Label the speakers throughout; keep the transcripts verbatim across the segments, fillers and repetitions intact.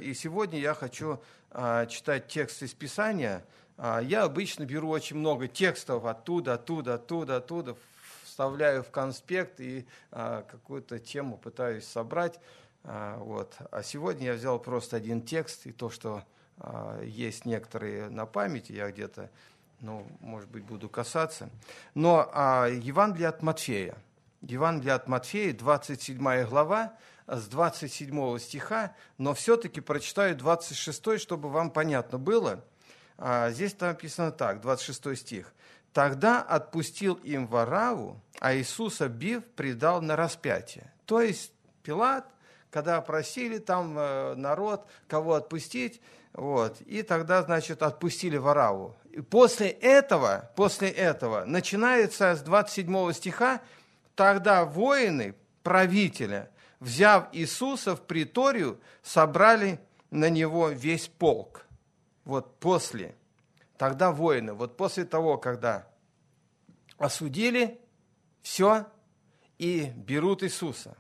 Speaker 1: И сегодня я хочу а, читать текст из Писания. А, я обычно беру очень много текстов оттуда, оттуда, оттуда, оттуда, вставляю в конспект и а, какую-то тему пытаюсь собрать. А, вот. А сегодня я взял просто один текст, и то, что а, есть некоторые на памяти, я где-то, ну, может быть, буду касаться. Но а, Евангелие от Матфея. Евангелие от Матфея, двадцать седьмая глава, с двадцать седьмого стиха, но все-таки прочитаю двадцать шестой, чтобы вам понятно было. А, здесь там написано так, двадцать шестой стих. «Тогда отпустил им Варавву, а Иисуса, бив, предал на распятие». То есть Пилат, когда просили там э, народ, кого отпустить, вот, и тогда, значит, отпустили Варавву. И после этого, после этого начинается с двадцать седьмого стиха, тогда воины правителя, взяв Иисуса в приторию, собрали на него весь полк. Вот после. Тогда воины, вот после того, когда осудили, все, и берут Иисуса.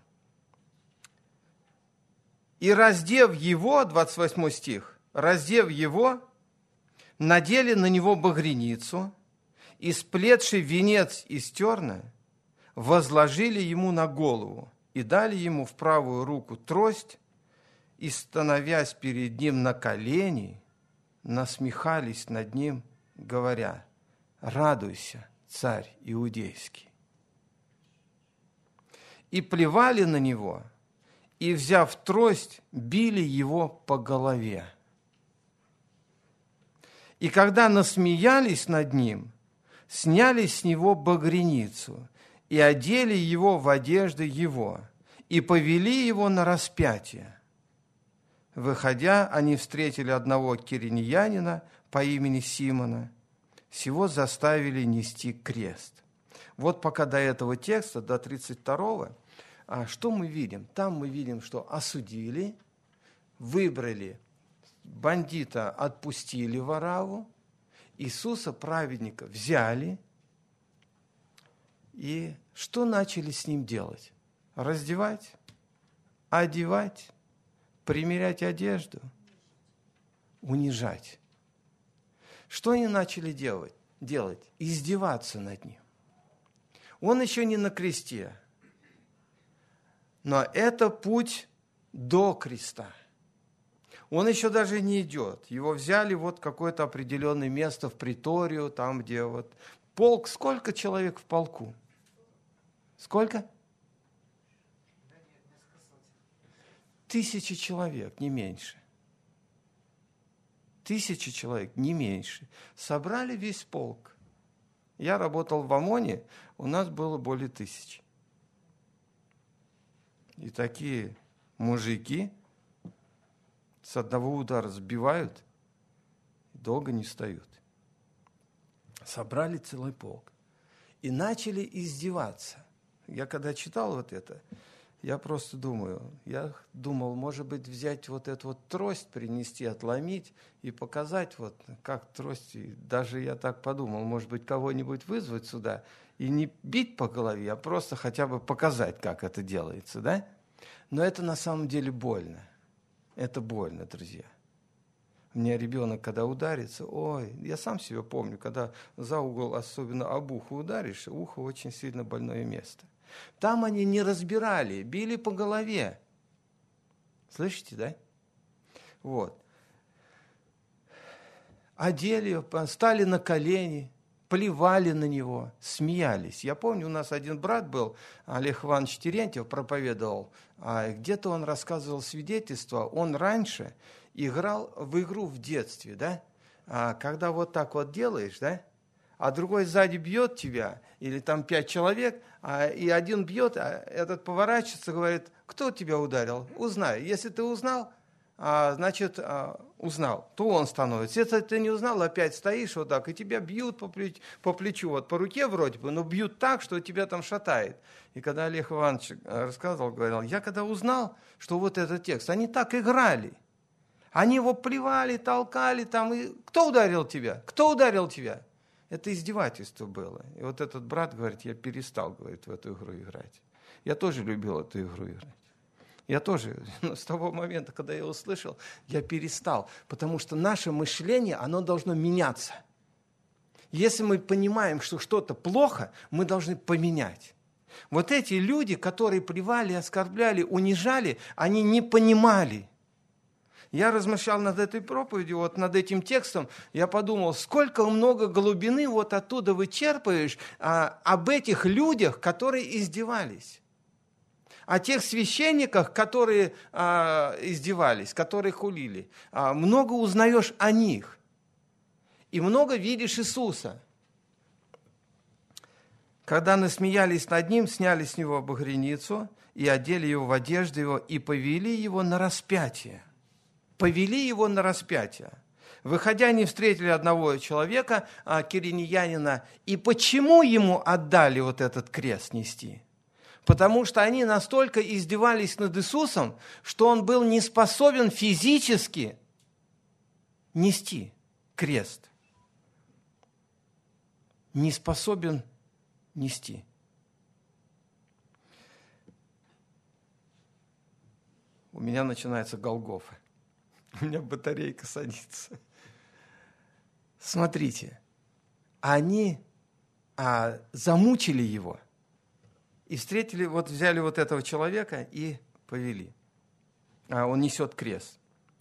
Speaker 1: И раздев его, двадцать восьмой стих, раздев его, надели на него багряницу, и сплетший венец из терна возложили ему на голову и дали ему в правую руку трость, и, становясь перед ним на колени, насмехались над ним, говоря: «Радуйся, царь иудейский». И плевали на него, и, взяв трость, били его по голове. И когда насмеялись над ним, сняли с него багряницу и одели его в одежды его, и повели его на распятие. Выходя, они встретили одного кириньянина по имени Симона. Сего заставили нести крест. Вот пока до этого текста, до тридцать второго, что мы видим? Там мы видим, что осудили, выбрали бандита, отпустили Варавву, Иисуса, праведника, взяли. И что начали с ним делать? Раздевать, одевать, примерять одежду, унижать. Что они начали делать? делать? Издеваться над ним. Он еще не на кресте, но это путь до креста. Он еще даже не идет. Его взяли вот какое-то определенное место в приторию, там, где вот полк. Сколько человек в полку? Сколько? Тысячи человек, не меньше. Тысячи человек, не меньше. Собрали весь полк. Я работал в ОМОНе, у нас было более тысячи. И такие мужики с одного удара сбивают, долго не встают. Собрали целый полк. И начали издеваться. Я когда читал вот это, я просто думаю, я думал, может быть, взять вот эту вот трость, принести, отломить и показать, вот как трость. И даже я так подумал, может быть, кого-нибудь вызвать сюда и не бить по голове, а просто хотя бы показать, как это делается, да? Но это на самом деле больно. Это больно, друзья. У меня ребенок, когда ударится, ой, я сам себя помню, когда за угол, особенно об ухо ударишь, ухо очень сильно больное место. Там они не разбирали, били по голове. Слышите, да? Вот. Одели его, стали на колени, плевали на него, смеялись. Я помню, у нас один брат был, Олег Иванович Терентьев, проповедовал, где-то он рассказывал свидетельство, он раньше играл в игру в детстве, да? Когда вот так вот делаешь, да? А другой сзади бьет тебя, или там пять человек, а, и один бьет, а этот поворачивается, говорит: кто тебя ударил? Узнай. Если ты узнал, а, значит, а, узнал, то он становится. Если ты не узнал, опять стоишь вот так, и тебя бьют по плечу, по плечу, вот по руке вроде бы, но бьют так, что тебя там шатает. И когда Олег Иванович рассказывал, говорил, я когда узнал, что вот этот текст, они так играли. Они его плевали, толкали там. И кто ударил тебя? Кто ударил тебя? Это издевательство было. И вот этот брат говорит, я перестал, говорит, в эту игру играть. Я тоже любил эту игру играть. Я тоже с того момента, когда я услышал, я перестал. Потому что наше мышление, оно должно меняться. Если мы понимаем, что что-то плохо, мы должны поменять. Вот эти люди, которые плевали, оскорбляли, унижали, они не понимали. Я размышлял над этой проповедью, вот над этим текстом, я подумал, сколько много глубины вот оттуда вычерпаешь а, об этих людях, которые издевались. О тех священниках, которые а, издевались, которые хулили. А, много узнаешь о них. И много видишь Иисуса. Когда насмеялись над ним, сняли с него багряницу и одели его в одежду его и повели его на распятие. Повели его на распятие. Выходя, они встретили одного человека, киринеянина. И почему ему отдали вот этот крест нести? Потому что они настолько издевались над Иисусом, что он был не способен физически нести крест. Не способен нести. У меня начинается Голгофа. У меня батарейка садится. Смотрите, они а, замучили его и встретили, вот взяли вот этого человека и повели. А, он несет крест.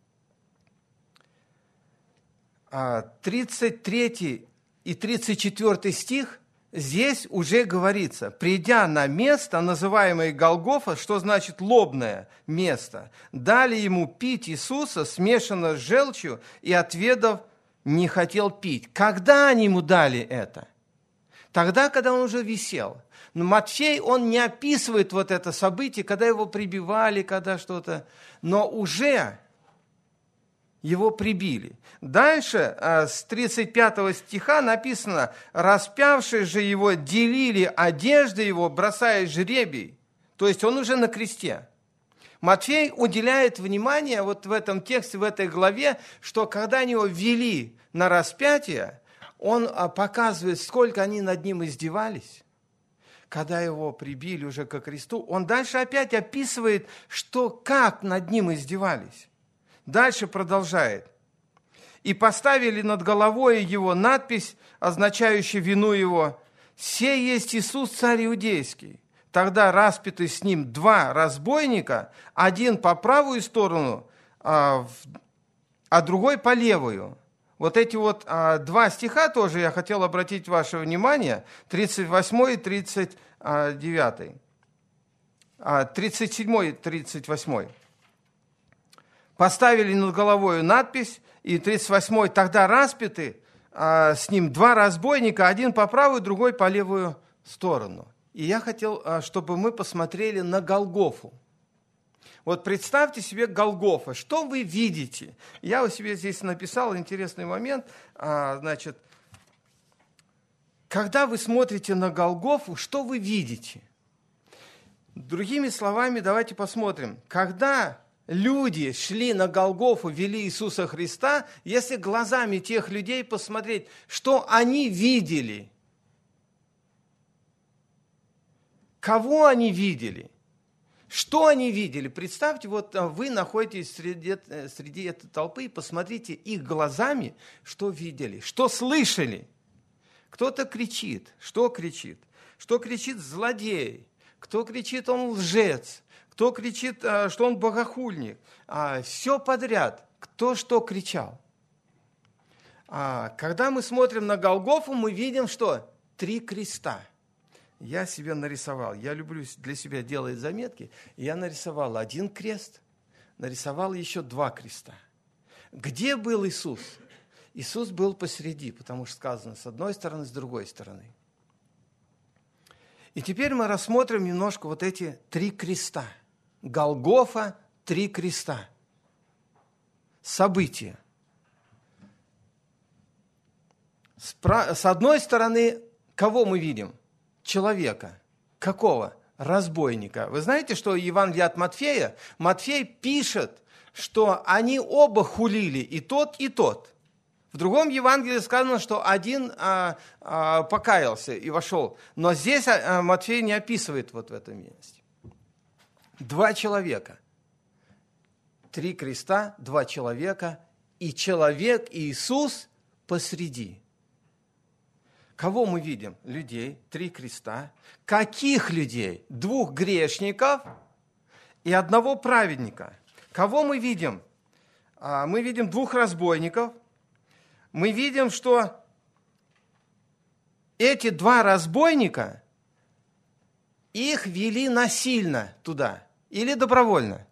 Speaker 1: А, тридцать третий и тридцать четвёртый стих здесь уже говорится, придя на место, называемое Голгофа, что значит лобное место, дали ему пить Иисуса, смешанное с желчью, и, отведав, не хотел пить. Когда они ему дали это? Тогда, когда он уже висел. Но Матфей, он не описывает вот это событие, когда его прибивали, когда что-то, но уже его прибили. Дальше, с тридцать пятого стиха написано, распявшие же его делили одежды его, бросая жребий. То есть он уже на кресте. Матфей уделяет внимание вот в этом тексте, в этой главе, что когда они его вели на распятие, он показывает, сколько они над ним издевались. Когда его прибили уже ко кресту, он дальше опять описывает, что, как над ним издевались. Дальше продолжает. «И поставили над головой его надпись, означающую вину его, «Се есть Иисус, царь иудейский». Тогда распяты с ним два разбойника, один по правую сторону, а другой по левую». Вот эти вот а, два стиха тоже я хотел обратить ваше внимание, тридцать восьмой и тридцать девятый. тридцать седьмой и тридцать восьмой. Поставили над головой надпись, и тридцать восьмой, тогда распяты а, с ним два разбойника, один по правую, другой по левую сторону. И я хотел, а, чтобы мы посмотрели на Голгофу. Вот представьте себе Голгофа. Что вы видите? Я у себя здесь написал интересный момент. А, значит, когда вы смотрите на Голгофу, что вы видите? Другими словами, давайте посмотрим. Когда люди шли на Голгофу, вели Иисуса Христа, если глазами тех людей посмотреть, что они видели? Кого они видели? Что они видели? Представьте, вот вы находитесь среди, среди этой толпы и посмотрите их глазами, что видели, что слышали. Кто-то кричит. Что кричит? Что кричит злодей? Кто кричит, он лжец? Кто кричит, что он богохульник? Все подряд. Кто что кричал? Когда мы смотрим на Голгофу, мы видим, что три креста. Я себе нарисовал, я люблю для себя делать заметки, я нарисовал один крест, нарисовал еще два креста. Где был Иисус? Иисус был посреди, потому что сказано с одной стороны, с другой стороны. И теперь мы рассмотрим немножко вот эти три креста. Голгофа, три креста. События. С одной стороны, кого мы видим? Человека. Какого? Разбойника. Вы знаете, что Евангелие от Матфея? Матфей пишет, что они оба хулили, и тот, и тот. В другом Евангелии сказано, что один а, а, покаялся и вошел. Но здесь а, Матфей не описывает вот в этом месте. Два человека. Три креста, два человека, и человек Иисус посреди. Кого мы видим? Людей, три креста. Каких людей? Двух грешников и одного праведника. Кого мы видим? Мы видим двух разбойников. Мы видим, что эти два разбойника, их вели насильно туда или добровольно.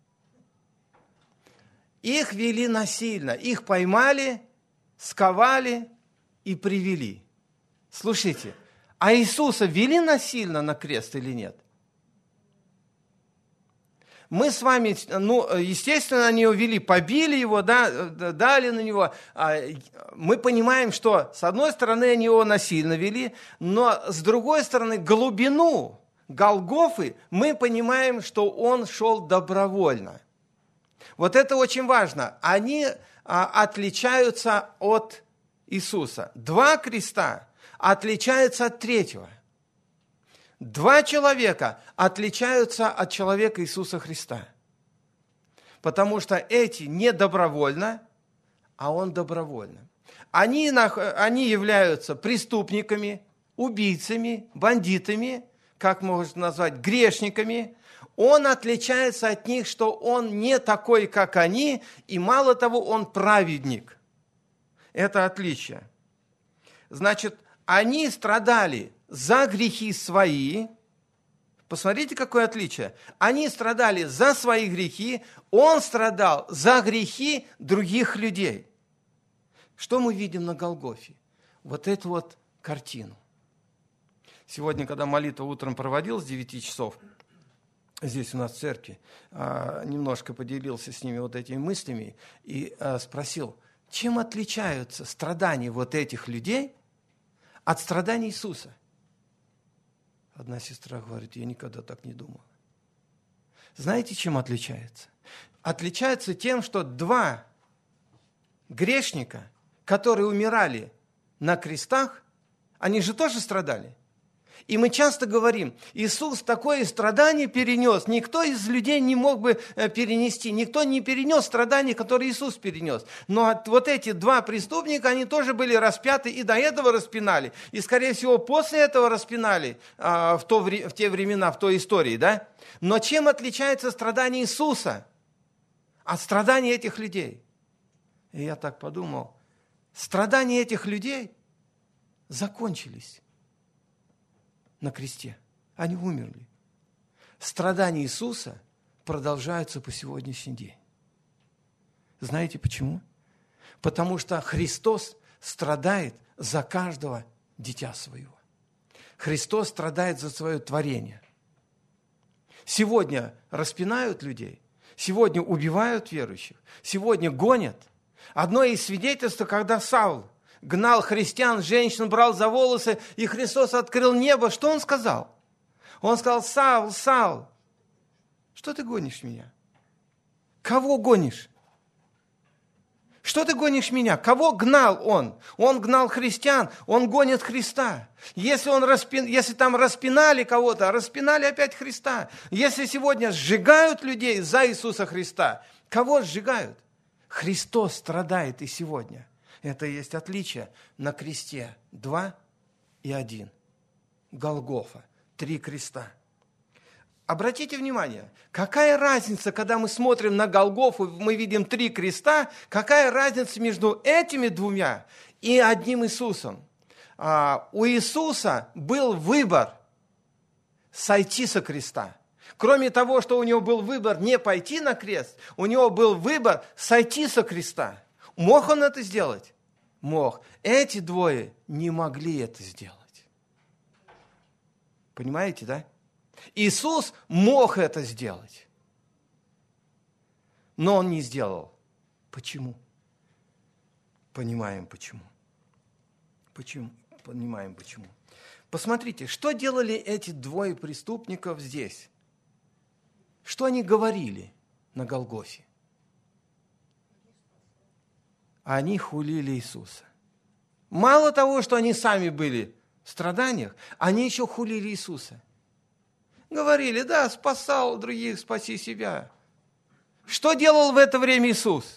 Speaker 1: Их вели насильно, их поймали, сковали и привели. Слушайте, а Иисуса вели насильно на крест или нет? Мы с вами, ну, естественно, они его вели, побили его, да, дали на него. Мы понимаем, что с одной стороны они его насильно вели, но с другой стороны глубину Голгофы мы понимаем, что он шел добровольно. Вот это очень важно. Они отличаются от Иисуса. Два креста отличаются от третьего. Два человека отличаются от человека Иисуса Христа. Потому что эти не добровольно, а он добровольно. Они, они являются преступниками, убийцами, бандитами, как можно назвать, грешниками. Он отличается от них, что он не такой, как они, и мало того, он праведник. Это отличие. Значит, они страдали за грехи свои. Посмотрите, какое отличие. Они страдали за свои грехи, он страдал за грехи других людей. Что мы видим на Голгофе? Вот эту вот картину. Сегодня, когда молитва утром проводилась с девяти часов, здесь у нас в церкви, немножко поделился с ними вот этими мыслями и спросил, чем отличаются страдания вот этих людей от страданий Иисуса? Одна сестра говорит, я никогда так не думала. Знаете, чем отличается? Отличается тем, что два грешника, которые умирали на крестах, они же тоже страдали. И мы часто говорим, Иисус такое страдание перенес, никто из людей не мог бы перенести, никто не перенес страдания, которые Иисус перенес. Но вот эти два преступника, они тоже были распяты и до этого распинали, и, скорее всего, после этого распинали а, в, то, в те времена, в той истории, да? Но чем отличается страдание Иисуса от страданий этих людей? И я так подумал, страдания этих людей закончились на кресте. Они умерли. Страдания Иисуса продолжаются по сегодняшний день. Знаете почему? Потому что Христос страдает за каждого дитя своего. Христос страдает за свое творение. Сегодня распинают людей, сегодня убивают верующих, сегодня гонят. Одно из свидетельств, когда Савл гнал христиан, женщин брал за волосы, и Христос открыл небо. Что он сказал? Он сказал, Савл, Савл, что ты гонишь меня? Кого гонишь? Что ты гонишь меня? Кого гнал он? Он гнал христиан, он гонит Христа. Если, он распин... Если там распинали кого-то, распинали опять Христа. Если сегодня сжигают людей за Иисуса Христа, кого сжигают? Христос страдает и сегодня. Это и есть отличие на кресте. Два и один. Голгофа. Три креста. Обратите внимание, какая разница, когда мы смотрим на Голгофу, мы видим три креста, какая разница между этими двумя и одним Иисусом? А, у Иисуса был выбор сойти со креста. Кроме того, что у него был выбор не пойти на крест, у него был выбор сойти со креста. Мог он это сделать? Мог. Эти двое не могли это сделать. Понимаете, да? Иисус мог это сделать, но он не сделал. Почему? Понимаем, почему. Почему? Понимаем, почему. Посмотрите, что делали эти двое преступников здесь? Что они говорили на Голгофе? Они хулили Иисуса. Мало того, что они сами были в страданиях, они еще хулили Иисуса. Говорили, да, спасал других, спаси себя. Что делал в это время Иисус?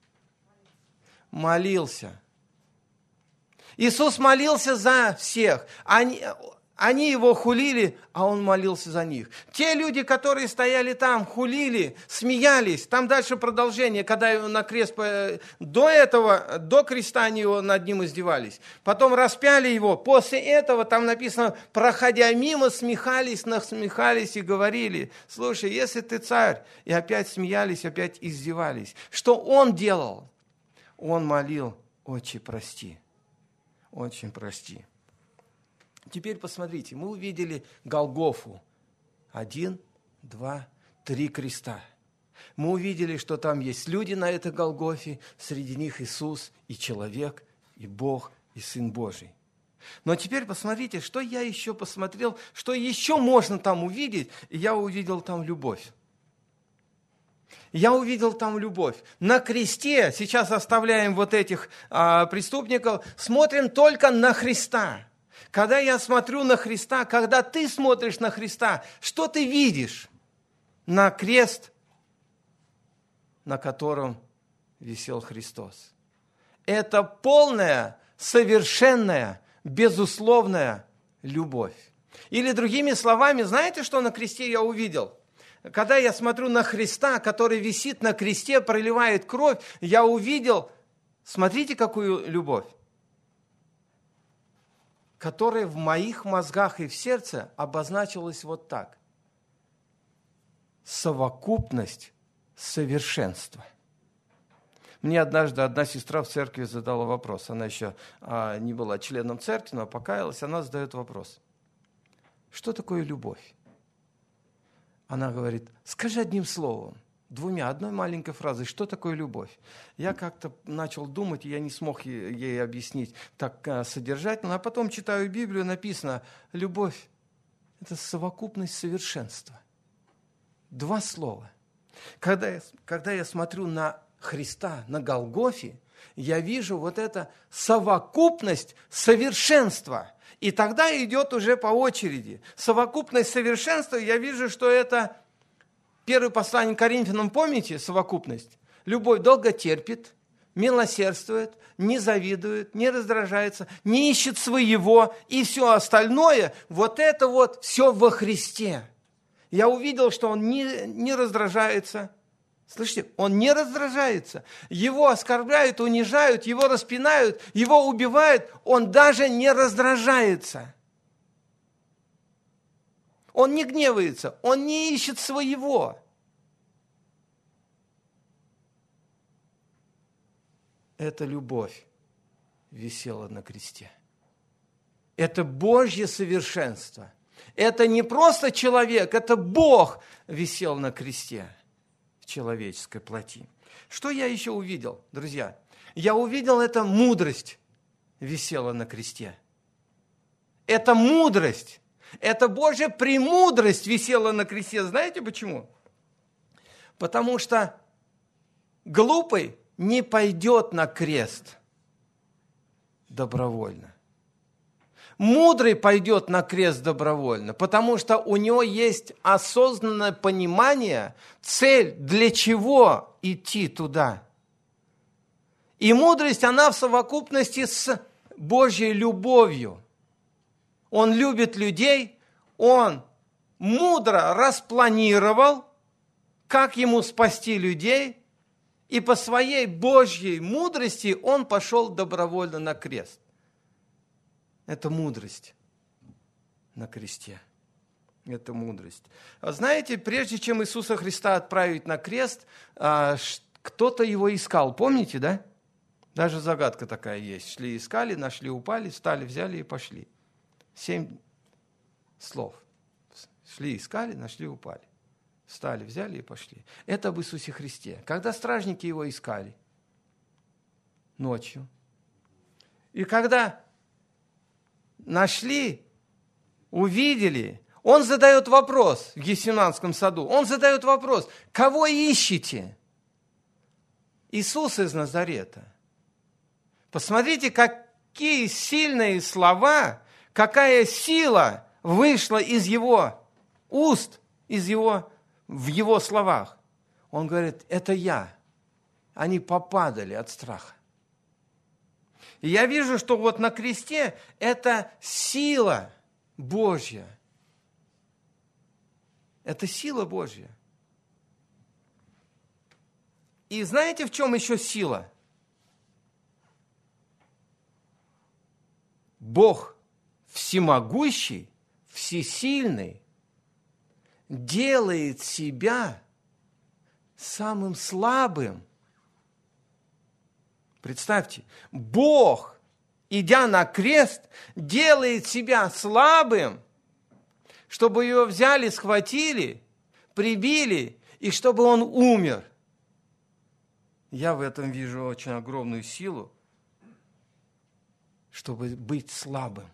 Speaker 1: Молился. Иисус молился за всех. Они, они его хулили, а он молился за них. Те люди, которые стояли там, хулили, смеялись. Там дальше продолжение, когда его на крест... До этого, до креста они его над ним издевались. Потом распяли его. После этого, там написано, проходя мимо, смехались, насмехались и говорили: слушай, если ты царь, и опять смеялись, опять издевались. Что он делал? Он молил: Отче, прости. Очень прости. Теперь посмотрите, мы увидели Голгофу. Один, два, три креста. Мы увидели, что там есть люди на этой Голгофе, среди них Иисус и человек, и Бог, и Сын Божий. Но теперь посмотрите, что я еще посмотрел, что еще можно там увидеть, и я увидел там любовь. Я увидел там любовь. На кресте, сейчас оставляем вот этих а, преступников, смотрим только на Христа. Когда я смотрю на Христа, когда ты смотришь на Христа, что ты видишь? На крест, на котором висел Христос. Это полная, совершенная, безусловная любовь. Или другими словами, знаете, что на кресте я увидел? Когда я смотрю на Христа, который висит на кресте, проливает кровь, я увидел, смотрите, какую любовь, которая в моих мозгах и в сердце обозначилась вот так. Совокупность совершенства. Мне однажды одна сестра в церкви задала вопрос. Она еще а, не была членом церкви, но покаялась. Она задает вопрос: что такое любовь? Она говорит: скажи одним словом, двумя, одной маленькой фразой, что такое любовь? Я как-то начал думать, и я не смог ей объяснить так содержательно. А потом читаю Библию, написано: любовь – это совокупность совершенства. Два слова. Когда я, когда я смотрю на Христа, на Голгофе, я вижу вот это совокупность совершенства. И тогда идет уже по очереди. Совокупность совершенства, я вижу, что это первое послание к Коринфянам, помните, совокупность? Любовь долго терпит, милосердствует, не завидует, не раздражается, не ищет своего, и все остальное, вот это вот все во Христе. Я увидел, что он не, не раздражается. Слышите, он не раздражается. Его оскорбляют, унижают, его распинают, его убивают. Он даже не раздражается. Он не гневается, он не ищет своего. Эта любовь висела на кресте. Это Божье совершенство. Это не просто человек, это Бог висел на кресте в человеческой плоти. Что я еще увидел, друзья? Я увидел, это мудрость висела на кресте. Это мудрость, это Божья премудрость висела на кресте. Знаете почему? Потому что глупый не пойдет на крест добровольно. Мудрый пойдет на крест добровольно, потому что у него есть осознанное понимание, цель, для чего идти туда. И мудрость, она в совокупности с Божьей любовью. Он любит людей, он мудро распланировал, как ему спасти людей, и по своей Божьей мудрости он пошел добровольно на крест. Это мудрость на кресте. Это мудрость. А знаете, прежде чем Иисуса Христа отправить на крест, кто-то его искал. Помните, да? Даже загадка такая есть. Шли, искали, нашли, упали, встали, взяли и пошли. Семь слов. Шли, искали, нашли, упали. Встали, взяли и пошли. Это об Иисусе Христе. Когда стражники его искали ночью, и когда нашли, увидели, он задает вопрос в Гефсиманском саду. Он задает вопрос: кого ищете? Иисус из Назарета. Посмотрите, какие сильные слова, какая сила вышла из его уст, из его, в его словах. Он говорит, это я. Они попадали от страха. И я вижу, что вот на кресте это сила Божья. Это сила Божья. И знаете, в чем еще сила? Бог всемогущий, всесильный, делает себя самым слабым. Представьте, Бог, идя на крест, делает себя слабым, чтобы его взяли, схватили, прибили, и чтобы он умер. Я в этом вижу очень огромную силу, чтобы быть слабым.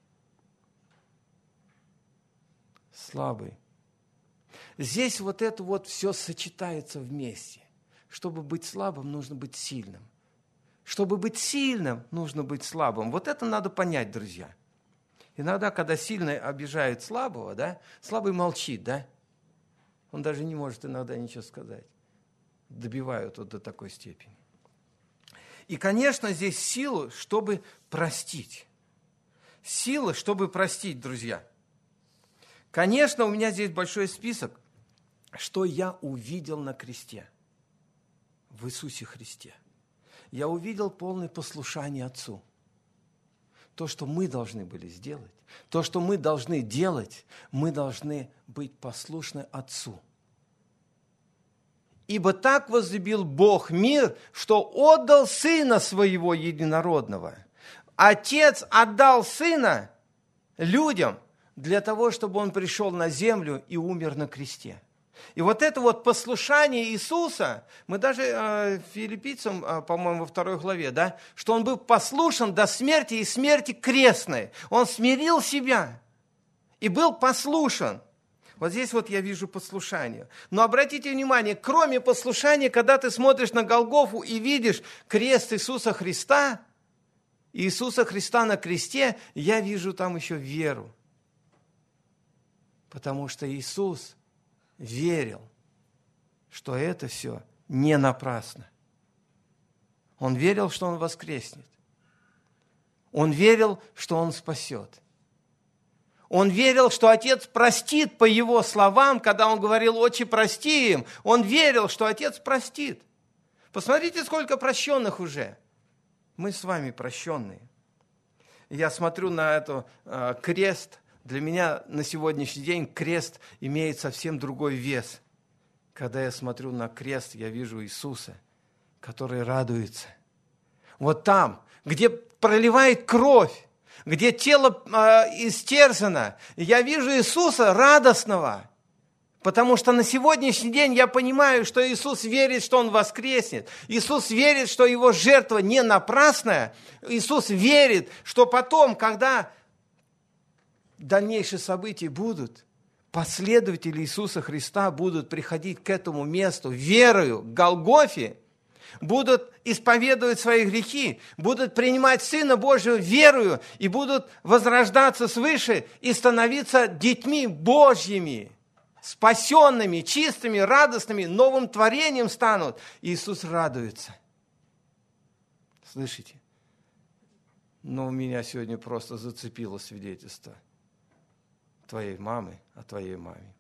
Speaker 1: Слабый. Здесь вот это вот все сочетается вместе. Чтобы быть слабым, нужно быть сильным. Чтобы быть сильным, нужно быть слабым. Вот это надо понять, друзья. Иногда, когда сильный обижает слабого, да, слабый молчит, да, он даже не может иногда ничего сказать. Добивают вот до такой степени. И, конечно, здесь сила, чтобы простить. Сила, чтобы простить, друзья. Конечно, у меня здесь большой список, что я увидел на кресте в Иисусе Христе. Я увидел полное послушание Отцу. То, что мы должны были сделать, то, что мы должны делать, мы должны быть послушны Отцу. Ибо так возлюбил Бог мир, что отдал Сына Своего Единородного. Отец отдал Сына людям для того, чтобы Он пришел на землю и умер на кресте. И вот это вот послушание Иисуса, мы даже э, филиппийцам, э, по-моему, во второй главе, да, что Он был послушен до смерти и смерти крестной. Он смирил себя и был послушен. Вот здесь вот я вижу послушание. Но обратите внимание, кроме послушания, когда ты смотришь на Голгофу и видишь крест Иисуса Христа, Иисуса Христа на кресте, я вижу там еще веру. Потому что Иисус верил, что это все не напрасно. Он верил, что Он воскреснет. Он верил, что Он спасет. Он верил, что Отец простит по Его словам, когда Он говорил, «Отче, прости им». Он верил, что Отец простит. Посмотрите, сколько прощенных уже. Мы с вами прощенные. Я смотрю на этот э, крест. Для меня на сегодняшний день крест имеет совсем другой вес. Когда я смотрю на крест, я вижу Иисуса, который радуется. Вот там, где проливает кровь, где тело э, истерзано, я вижу Иисуса радостного. Потому что на сегодняшний день я понимаю, что Иисус верит, что Он воскреснет. Иисус верит, что Его жертва не напрасная. Иисус верит, что потом, когда дальнейшие события будут, последователи Иисуса Христа будут приходить к этому месту верою, к Голгофе, будут исповедовать свои грехи, будут принимать Сына Божьего верою и будут возрождаться свыше и становиться детьми Божьими, спасенными, чистыми, радостными, новым творением станут. Иисус радуется. Слышите? Но меня сегодня просто зацепило свидетельство твоей мамы о твоей маме.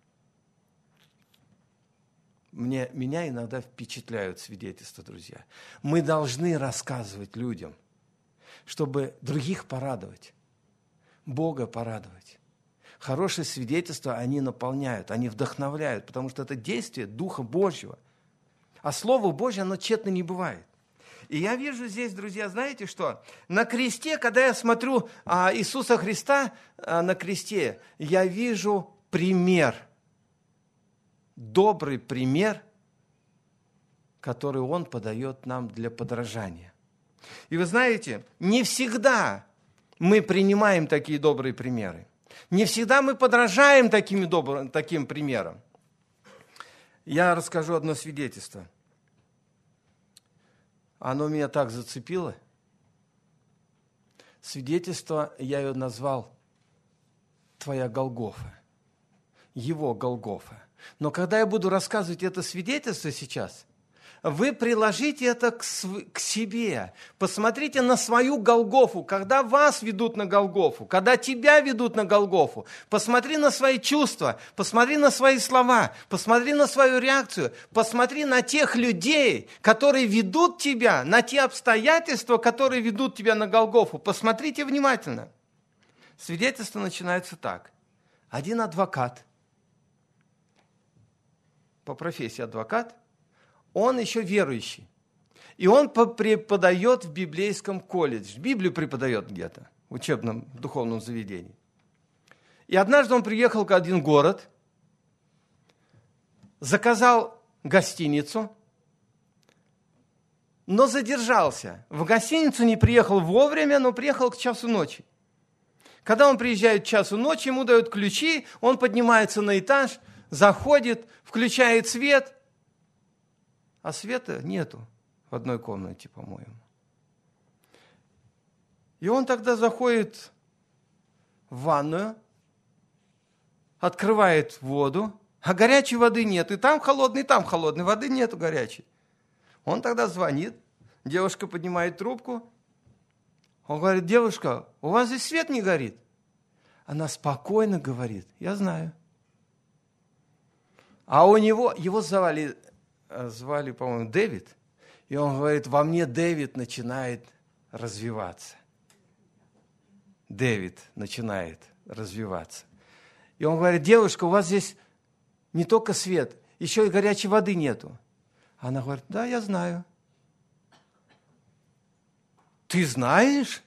Speaker 1: Мне, меня иногда впечатляют свидетельства, друзья. Мы должны рассказывать людям, чтобы других порадовать, Бога порадовать. Хорошие свидетельства, они наполняют, они вдохновляют, потому что это действие Духа Божьего. А Слово Божье, оно тщетно не бывает. И я вижу здесь, друзья, знаете что? На кресте, когда я смотрю а, Иисуса Христа а, на кресте, я вижу пример, добрый пример, который Он подает нам для подражания. И вы знаете, не всегда мы принимаем такие добрые примеры. Не всегда мы подражаем таким, добрым, таким примерам. Я расскажу одно свидетельство. Оно меня так зацепило. Свидетельство, я ее назвал «Твоя Голгофа». его Голгофа. Но когда я буду рассказывать это свидетельство сейчас, вы приложите это к, св- к себе. Посмотрите на свою Голгофу, когда вас ведут на Голгофу, когда тебя ведут на Голгофу. Посмотри на свои чувства, посмотри на свои слова, посмотри на свою реакцию, посмотри на тех людей, которые ведут тебя, на те обстоятельства, которые ведут тебя на Голгофу. Посмотрите внимательно. Свидетельство начинается так. Один адвокат, по профессии адвокат, он еще верующий. И он преподает в библейском колледже. Библию преподает где-то, в учебном духовном заведении. И однажды он приехал в один город, заказал гостиницу, но задержался. В гостиницу не приехал вовремя, но приехал к часу ночи. Когда он приезжает к часу ночи, ему дают ключи, он поднимается на этаж, заходит, включает свет, а света нету в одной комнате, по-моему. И он тогда заходит в ванную, открывает воду, а горячей воды нет. И там холодной, и там холодной. Воды нету горячей. Он тогда звонит, девушка поднимает трубку. Он говорит: девушка, у вас здесь свет не горит? Она спокойно говорит: я знаю. А у него, его звали... звали, по-моему, Дэвид, и он говорит: во мне Дэвид начинает развиваться. Дэвид начинает развиваться. И он говорит: девушка, у вас здесь не только свет, еще и горячей воды нету. Она говорит: да, я знаю. Ты знаешь?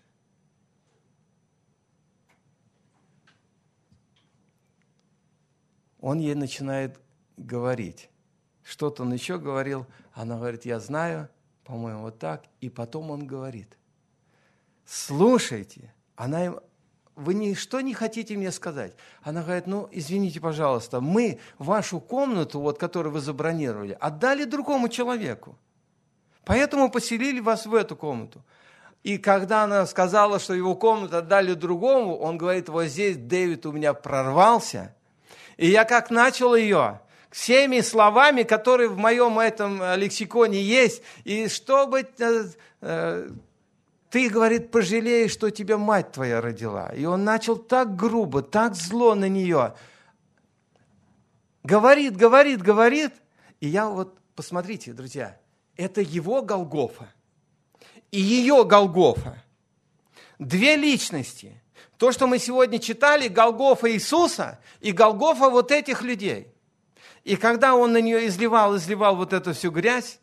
Speaker 1: Он ей начинает говорить. Что-то он еще говорил. Она говорит: я знаю, по-моему, вот так. И потом он говорит: слушайте, она им, вы ничто не хотите мне сказать? Она говорит: ну, извините, пожалуйста, мы вашу комнату, вот, которую вы забронировали, отдали другому человеку. Поэтому поселили вас в эту комнату. И когда она сказала, что его комнату отдали другому, он говорит: вот здесь Дэвид у меня прорвался. И я как начал ее... всеми словами, которые в моем этом лексиконе есть, и чтобы э, э, ты, говорит, пожалеешь, что тебя мать твоя родила. И он начал так грубо, так зло на нее. Говорит, говорит, говорит. И я вот, посмотрите, друзья, это его Голгофа и ее Голгофа. Две личности. То, что мы сегодня читали, Голгофа Иисуса и Голгофа вот этих людей. И когда он на нее изливал, изливал вот эту всю грязь,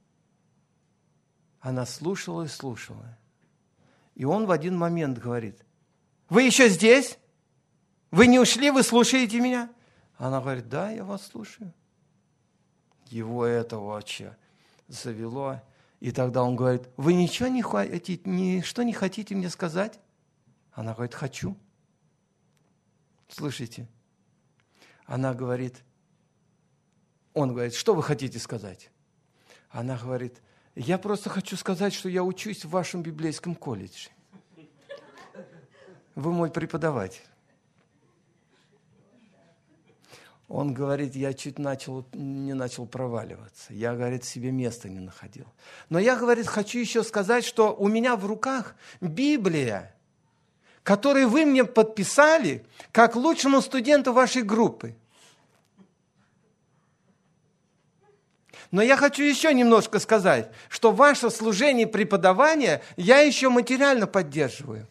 Speaker 1: она слушала и слушала. И он в один момент говорит: вы еще здесь? Вы не ушли? Вы слушаете меня? Она говорит: да, я вас слушаю. Его это вообще завело. И тогда он говорит: вы ничего не хотите, ничто не хотите мне сказать? Она говорит: хочу. Слушайте. Она говорит... Он говорит: что вы хотите сказать? Она говорит: я просто хочу сказать, что я учусь в вашем библейском колледже. Вы мой преподаватель. Он говорит: я чуть начал, не начал проваливаться. Я, говорит, себе места не находил. Но я, говорит, хочу еще сказать, что у меня в руках Библия, которую вы мне подписали как лучшему студенту вашей группы. Но я хочу еще немножко сказать, что ваше служение и преподавание я еще материально поддерживаю.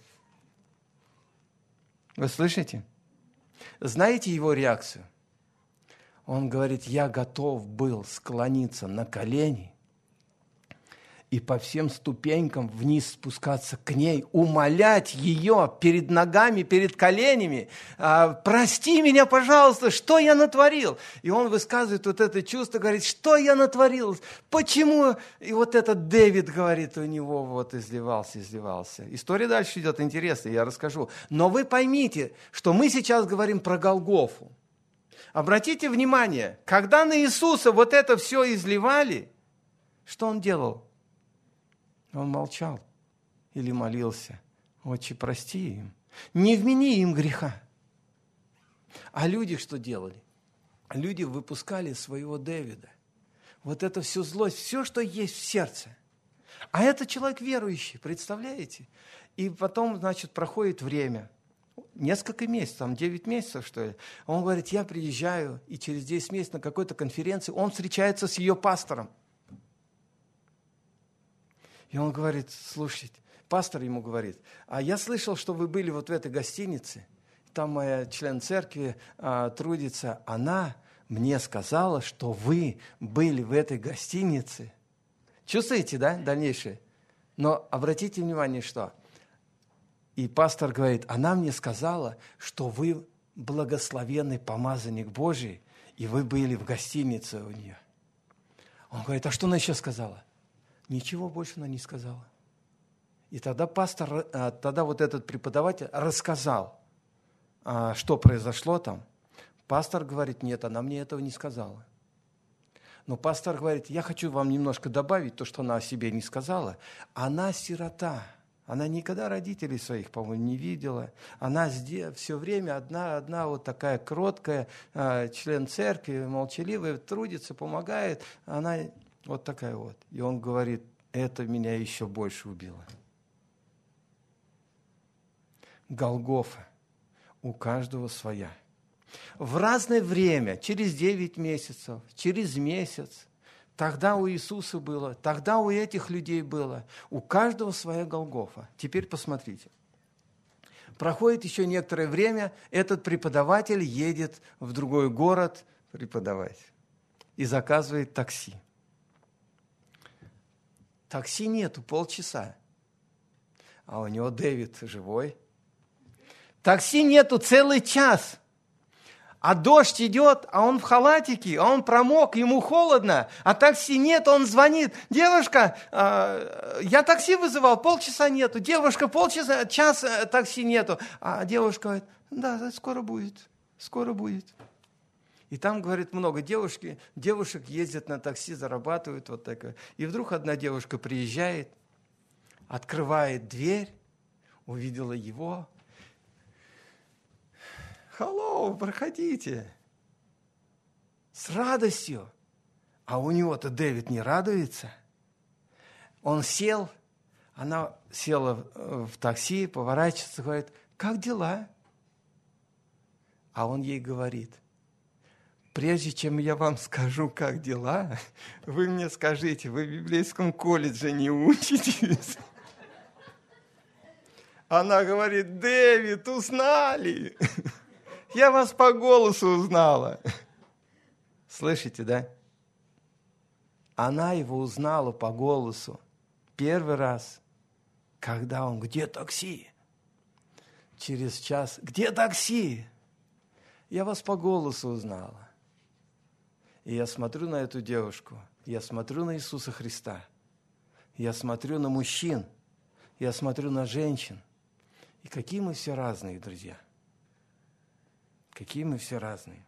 Speaker 1: Вы слышите? Знаете его реакцию? Он говорит: я готов был склониться на колени и по всем ступенькам вниз спускаться к ней, умолять ее перед ногами, перед коленями: прости меня, пожалуйста, что я натворил? И он высказывает вот это чувство, говорит: что я натворил? Почему? И вот этот Дэвид, говорит, у него вот изливался, изливался. История дальше идет интересная, я расскажу. Но вы поймите, что мы сейчас говорим про Голгофу. Обратите внимание, когда на Иисуса вот это все изливали, что он делал? Он молчал или молился: Отче, прости им, не вмени им греха. А люди что делали? Люди выпускали своего Дэвида. Вот это все злость, все, что есть в сердце. А это человек верующий, представляете? И потом, значит, проходит время. Несколько месяцев, там девять месяцев, что ли. Он говорит, я приезжаю, и через десять месяцев на какой-то конференции он встречается с ее пастором. И он говорит, слушайте, пастор ему говорит, а я слышал, что вы были вот в этой гостинице, там моя член церкви а, трудится, она мне сказала, что вы были в этой гостинице. Чувствуете, да, дальнейшее? Но обратите внимание, что... И пастор говорит, она мне сказала, что вы благословенный помазанник Божий, и вы были в гостинице у нее. Он говорит, а что она еще сказала? Ничего больше она не сказала. И тогда пастор, тогда вот этот преподаватель рассказал, что произошло там. Пастор говорит, нет, она мне этого не сказала. Но пастор говорит, я хочу вам немножко добавить то, что она о себе не сказала. Она сирота. Она никогда родителей своих, по-моему, не видела. Она все время одна, одна вот такая кроткая, э, член церкви, молчаливая, трудится, помогает. Она вот такая вот. И он говорит, это меня еще больше убило. Голгофа. У каждого своя. В разное время, через девять месяцев, через месяц, тогда у Иисуса было, тогда у этих людей было. У каждого своя Голгофа. Теперь посмотрите. Проходит еще некоторое время, этот преподаватель едет в другой город преподавать и заказывает такси. Такси нету полчаса, а у него Дэвид живой. Такси нету целый час. А дождь идет, а он в халатике, а он промок, ему холодно, а такси нет, он звонит. Девушка, э, я такси вызывал, полчаса нету. Девушка, полчаса, час э, такси нету. А девушка говорит, да, да, скоро будет, скоро будет. И там, говорит, много девушки, девушек ездят на такси, зарабатывают вот такое. И вдруг одна девушка приезжает, открывает дверь, увидела его. Hello, проходите. С радостью. А у него-то Дэвид не радуется. Он сел, она села в такси, поворачивается, говорит, как дела? А он ей говорит, прежде чем я вам скажу, как дела, вы мне скажите, вы в библейском колледже не учитесь? Она говорит, Дэвид, узнали. Я вас по голосу узнала. Слышите, да? Она его узнала по голосу первый раз, когда он, где такси? Через час, где такси? Я вас по голосу узнала. И я смотрю на эту девушку, я смотрю на Иисуса Христа, я смотрю на мужчин, я смотрю на женщин. И какие мы все разные, друзья. Какие мы все разные.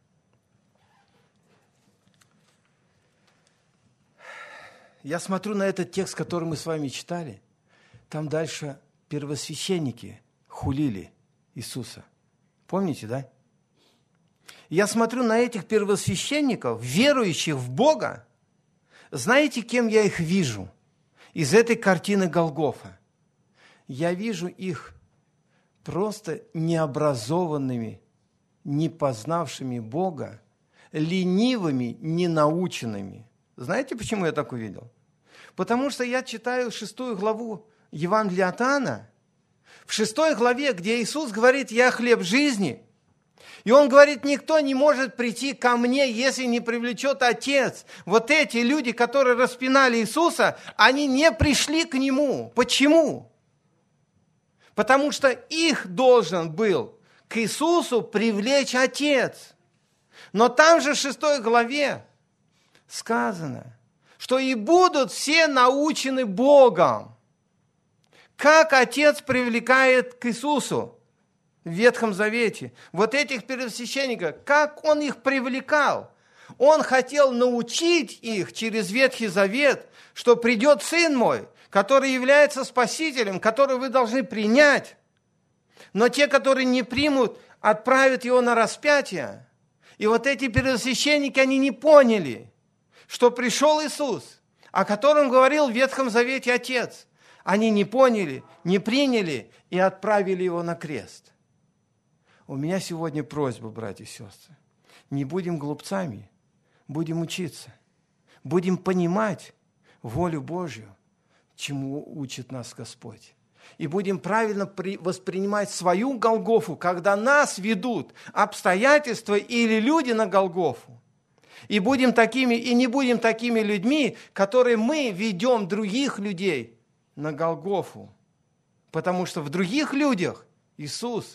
Speaker 1: Я смотрю на этот текст, который мы с вами читали. Там дальше первосвященники хулили Иисуса. Помните, да? Я смотрю на этих первосвященников, верующих в Бога. Знаете, кем я их вижу? Из этой картины Голгофа. Я вижу их просто необразованными, не познавшими Бога, ленивыми, ненаученными. Знаете, почему я так увидел? Потому что я читаю шестую главу Евангелия от Иоанна. В шестой главе, где Иисус говорит, «Я хлеб жизни», и Он говорит, никто не может прийти ко мне, если не привлечет Отец. Вот эти люди, которые распинали Иисуса, они не пришли к Нему. Почему? Потому что их должен был к Иисусу привлечь Отец. Но там же в шестой главе сказано, что и будут все научены Богом. Как Отец привлекает к Иисусу в Ветхом Завете? Вот этих первосвященников, как Он их привлекал? Он хотел научить их через Ветхий Завет, что придет Сын мой, который является Спасителем, которого вы должны принять. Но те, которые не примут, отправят его на распятие. И вот эти первосвященники, они не поняли, что пришел Иисус, о котором говорил в Ветхом Завете Отец. Они не поняли, не приняли и отправили его на крест. У меня сегодня просьба, братья и сестры. Не будем глупцами, будем учиться. Будем понимать волю Божью, чему учит нас Господь. И будем правильно воспринимать свою Голгофу, когда нас ведут обстоятельства или люди на Голгофу. И будем такими, и не будем такими людьми, которые мы ведем других людей на Голгофу. Потому что в других людях Иисус.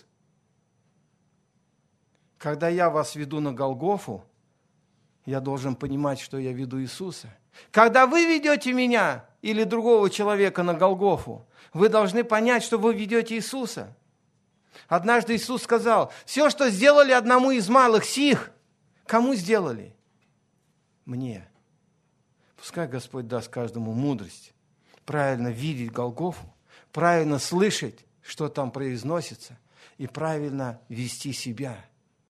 Speaker 1: Когда я вас веду на Голгофу, я должен понимать, что я веду Иисуса. Когда вы ведете меня или другого человека на Голгофу, вы должны понять, что вы ведете Иисуса. Однажды Иисус сказал: все, что сделали одному из малых сих, кому сделали? Мне. Пускай Господь даст каждому мудрость правильно видеть Голгофу, правильно слышать, что там произносится, и правильно вести себя.